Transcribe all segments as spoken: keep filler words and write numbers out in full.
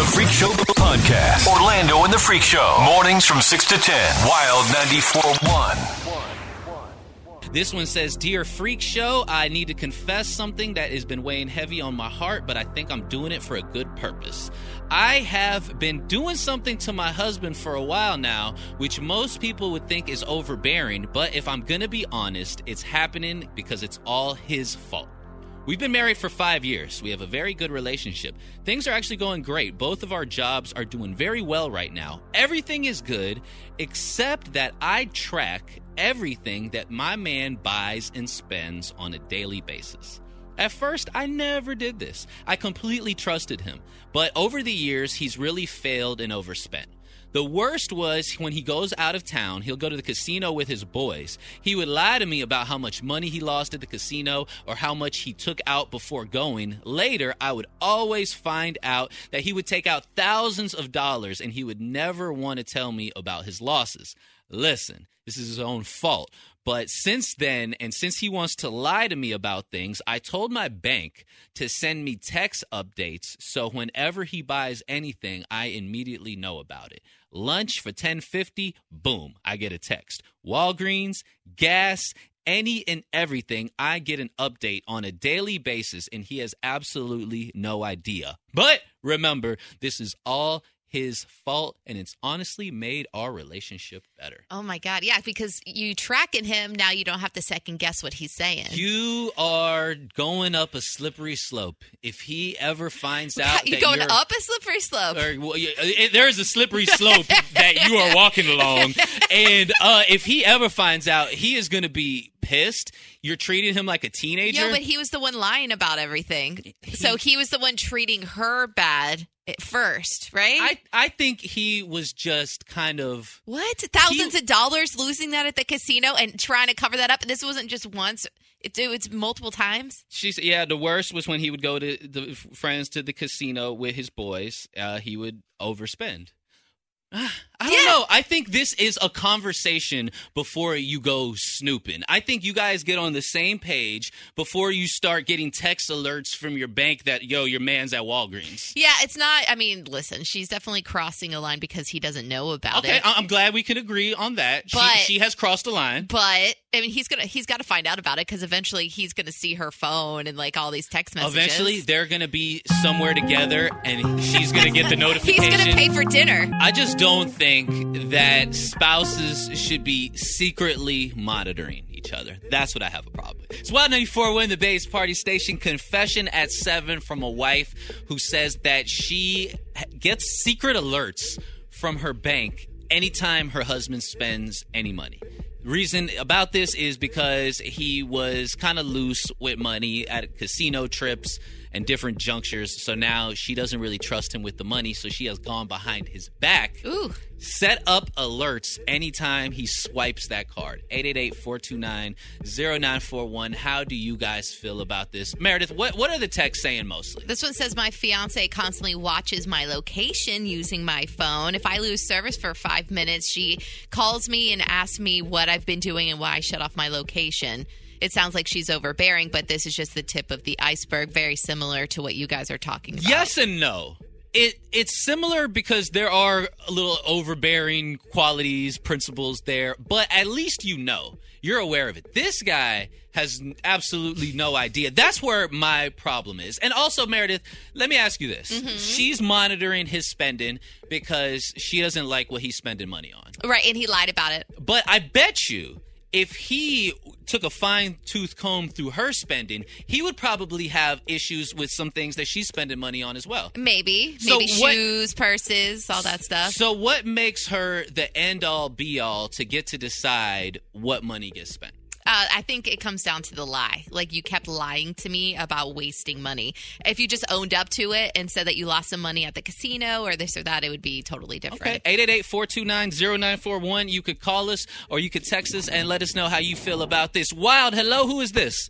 Freak Show Podcast. Orlando and the Freak Show. Mornings from six to ten. Wild ninety-four point one. This one says, Dear Freak Show, I need to confess something that has been weighing heavy on my heart, but I think I'm doing it for a good purpose. I have been doing something to my husband for a while now, which most people would think is overbearing, but if I'm going to be honest, it's happening because it's all his fault. We've been married for five years. We have a very good relationship. Things are actually going great. Both of our jobs are doing very well right now. Everything is good, except that I track everything that my man buys and spends on a daily basis. At first, I never did this. I completely trusted him. But over the years, he's really failed and overspent. The worst was when he goes out of town, he'll go to the casino with his boys. He would lie to me about how much money he lost at the casino or how much he took out before going. Later, I would always find out that he would take out thousands of dollars and he would never want to tell me about his losses. Listen, this is his own fault. But since then, and since he wants to lie to me about things, I told my bank to send me text updates so whenever he buys anything, I immediately know about it. Lunch for ten fifty, boom, I get a text. Walgreens, gas, any and everything, I get an update on a daily basis, and he has absolutely no idea. But remember, this is all his fault, and it's honestly made our relationship better. Oh, my God. Yeah, because you tracking him, now you don't have to second guess what he's saying. You are going up a slippery slope. If he ever finds out you're that going you're... up a slippery slope. Or, well, it, there's a slippery slope that you are walking along. And uh, if he ever finds out, he is going to be pissed. You're treating him like a teenager. Yeah, but he was the one lying about everything. He, so he was the one treating her bad at first, right? I, I think he was just kind of... What? Thousands he, of dollars losing that at the casino and trying to cover that up? And this wasn't just once. It, it was multiple times? She said, yeah, the worst was when he would go to the friends to the casino with his boys. Uh, he would overspend. I don't yeah. know. I think this is a conversation before you go snooping. I think you guys get on the same page before you start getting text alerts from your bank that, yo, your man's at Walgreens. Yeah, it's not, I mean, listen, she's definitely crossing a line because he doesn't know about okay, it. Okay, I'm glad we can agree on that. But, she, she has crossed a line. But, I mean, he's gonna he's got to find out about it because eventually he's going to see her phone and, like, all these text messages. Eventually, they're going to be somewhere together and she's going to get the notification. He's going to pay for dinner. I just don't think that spouses should be secretly monitoring each other. That's what I have a problem with. It's Wild ninety-four point one, the Bay's Party Station. Confession at seven from a wife who says that she gets secret alerts from her bank anytime her husband spends any money. Reason about this is because he was kind of loose with money at casino trips and different junctures. So now she doesn't really trust him with the money. So she has gone behind his back. Ooh. Set up alerts anytime he swipes that card. eight eight eight, four two nine, zero nine four one. How do you guys feel about this? Meredith, what, what are the texts saying mostly? This one says, my fiance constantly watches my location using my phone. If I lose service for five minutes, she calls me and asks me what I've been doing and why I shut off my location. It sounds like she's overbearing, but this is just the tip of the iceberg, very similar to what you guys are talking about. Yes and no. It It's similar because there are a little overbearing qualities, principles there, but at least you know. You're aware of it. This guy has absolutely no idea. That's where my problem is. And also, Meredith, let me ask you this. Mm-hmm. She's monitoring his spending because she doesn't like what he's spending money on. Right, and he lied about it. But I bet you if he took a fine-tooth comb through her spending, he would probably have issues with some things that she's spending money on as well. Maybe. So Maybe what, shoes, purses, all that stuff. So what makes her the end-all, be-all to get to decide what money gets spent? Uh, I think it comes down to the lie. Like, you kept lying to me about wasting money. If you just owned up to it and said that you lost some money at the casino or this or that, it would be totally different. Okay. eight eight eight, four two nine, zero nine four one. You could call us or you could text us and let us know how you feel about this. Wild, hello, who is this?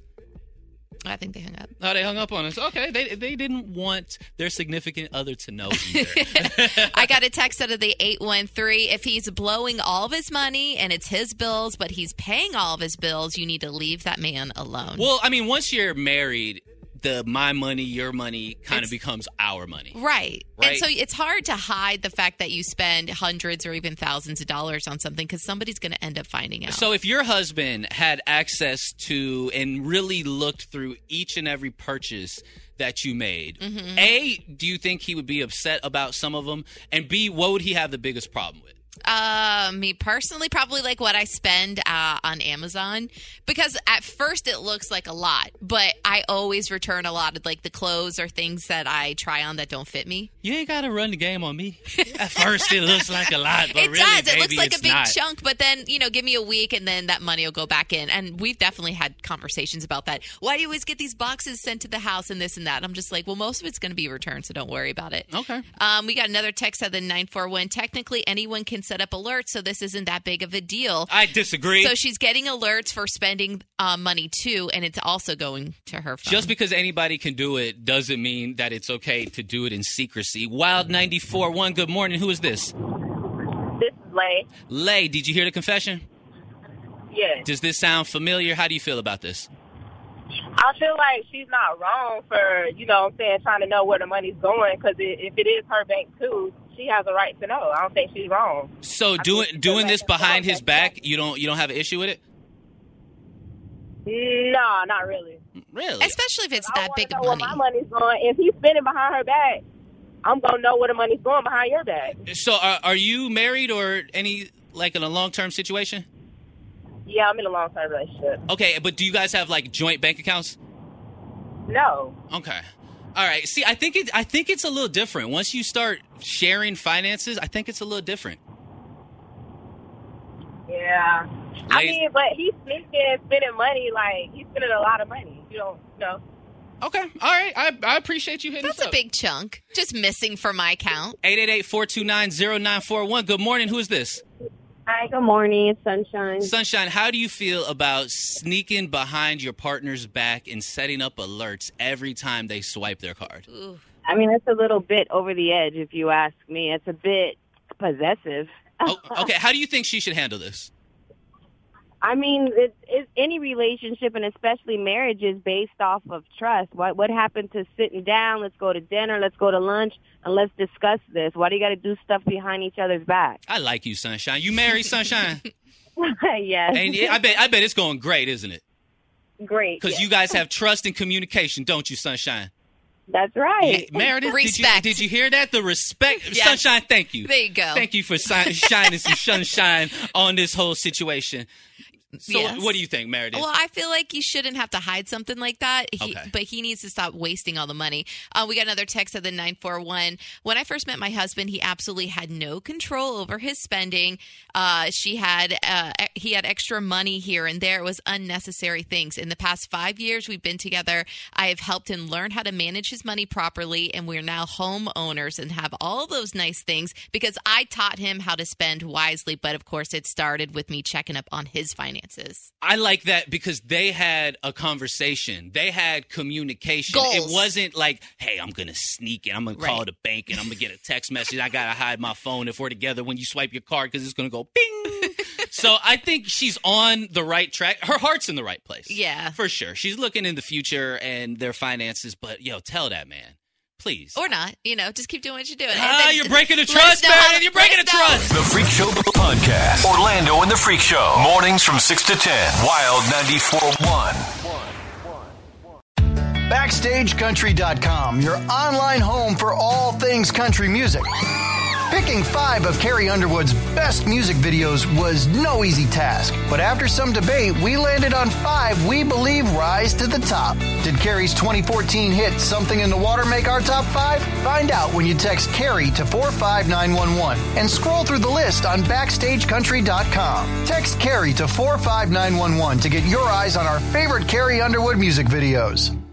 I think they hung up. Oh, they hung up on us. Okay, they they didn't want their significant other to know either. I got a text out of the eight one three. If he's blowing all of his money and it's his bills, but he's paying all of his bills, you need to leave that man alone. Well, I mean, once you're married, the my money, your money kind It's- of becomes our money. Right. Right. And so it's hard to hide the fact that you spend hundreds or even thousands of dollars on something because somebody's going to end up finding out. So if your husband had access to and really looked through each and every purchase that you made, Mm-hmm. A, do you think he would be upset about some of them? And B, what would he have the biggest problem with? Uh, me personally, probably like what I spend uh, on Amazon, because at first it looks like a lot, but I always return a lot of like the clothes or things that I try on that don't fit me. You ain't got to run the game on me. At first it looks like a lot, but It really, does. It baby, looks like it's a big not. chunk, but then, you know, give me a week and then that money will go back in. And we've definitely had conversations about that. Why do you always get these boxes sent to the house and this and that? I'm just like, well, most of it's going to be returned, so don't worry about it. Okay. Um, we got another text at the nine four one. Technically, anyone can set up alerts, so this isn't that big of a deal. I disagree. So she's getting alerts for spending uh, money too, and it's also going to her phone. Just because anybody can do it doesn't mean that it's okay to do it in secrecy. Wild ninety-four point one, good morning. Who is this? This is Lay. Lay, did you hear the confession? Yes. Does this sound familiar? How do you feel about this? I feel like she's not wrong for, you know what I'm saying, trying to know where the money's going, because if it is her bank, too, she has a right to know. I don't think she's wrong. So I doing think doing that this that's behind wrong. his back, you don't you don't have an issue with it? No, not really. Really? Especially if it's I that want big to of know money. where my money's going. If he's spending behind her back, I'm going to know where the money's going behind your back. So are, are you married or any like in a long-term situation? Yeah, I'm in a long-term relationship. Okay, but do you guys have like joint bank accounts? No. Okay. All right. See, I think it I think it's a little different. Once you start sharing finances, I think it's a little different. Yeah. I Like- mean, but he's sneaking, spending money, like, he's spending a lot of money. You don't know. Okay. All right. I, I appreciate you hitting That's us a up. big chunk. Just missing from my account. eight eight eight, four two nine, zero nine four one. Good morning. Who is this? Hi, good morning. It's Sunshine. Sunshine, how do you feel about sneaking behind your partner's back and setting up alerts every time they swipe their card? Ooh. I mean, it's a little bit over the edge, if you ask me. It's a bit possessive. Oh, okay. How do you think she should handle this? I mean, it, it's any relationship, and especially marriage, is based off of trust. What what happened to sitting down? Let's go to dinner. Let's go to lunch, and let's discuss this. Why do you got to do stuff behind each other's back? I like you, Sunshine. You married, Sunshine? Yes. And I bet I bet it's going great, isn't it? Great. Because yes. you guys have trust and communication, don't you, Sunshine? That's right. Yeah, Meredith, Respect. Did you, did you hear that? The respect. Yes. Sunshine, thank you. There you go. Thank you for si- shining some sunshine on this whole situation. So Yes. what do you think, Meredith? Well, I feel like you shouldn't have to hide something like that. He, Okay. But he needs to stop wasting all the money. Uh, we got another text at the nine four one. When I first met my husband, he absolutely had no control over his spending. Uh, she had uh, he had extra money here and there. It was unnecessary things. In the past five years we've been together, I have helped him learn how to manage his money properly, and we're now homeowners and have all those nice things because I taught him how to spend wisely. But of course, it started with me checking up on his finances. I like that because they had a conversation. They had communication. Goals. It wasn't like, hey, I'm going to sneak and I'm going to call Right. the bank and I'm going to get a text message. I got to hide my phone if we're together when you swipe your card because it's going to go bing. So I think she's on the right track. Her heart's in the right place. Yeah. For sure. She's looking in the future and their finances. But, yo, tell that man. Please. Or not, you know, just keep doing what you're doing. Ah, And then- you're breaking the let trust, us know how Meredith. to- You're breaking let the us know. trust. The Freak Show Podcast. Orlando and the Freak Show. Mornings from six to ten. Wild ninety-four point one. Backstage Country dot com, your online home for all things country music. Picking five of Carrie Underwood's best music videos was no easy task, but after some debate, we landed on five we believe rise to the top. Did Carrie's twenty fourteen hit Something in the Water make our top five? Find out when you text Carrie to four five nine one one and scroll through the list on Backstage Country dot com. Text Carrie to four five nine one one to get your eyes on our favorite Carrie Underwood music videos.